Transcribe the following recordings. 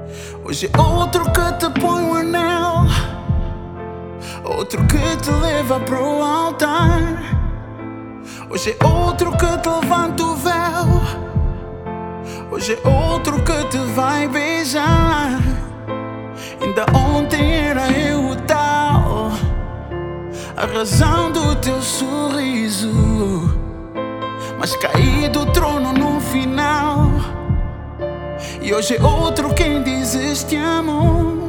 Hoje é outro que te põe um anel, outro que te leva pro altar. Hoje é outro que te levanta o véu, hoje é outro que te vai beijar. Ainda ontem era eu o tal, a razão do teu sorriso, mas caí do trono no final. E hoje é outro quem dizes te amo.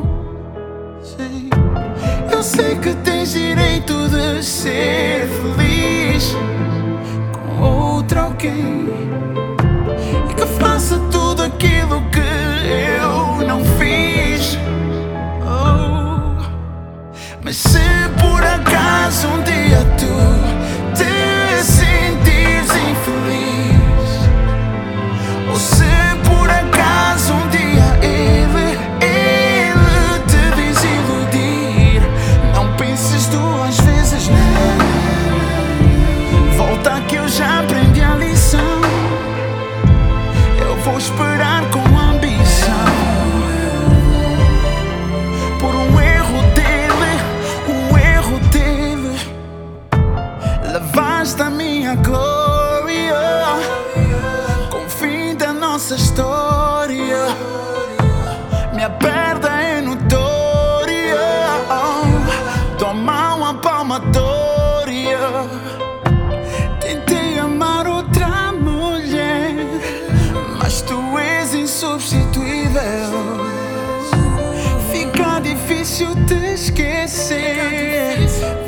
Eu sei que tens direito de ser feliz com outro alguém, e que faça tudo aquilo que eu não fiz. Mas se por acaso um dia tu te sentires infeliz, ou se por acaso um dia ele te desiludir, não penses duas vezes, não. Volta que eu já aprendi a lição. Eu vou esperar com ambição por um erro dele, lavaste a minha glória com o fim da nossa história. Minha perda é notória, toma uma palmatória. Tentei amar outra mulher, mas tu és insubstituível. Fica difícil te esquecer.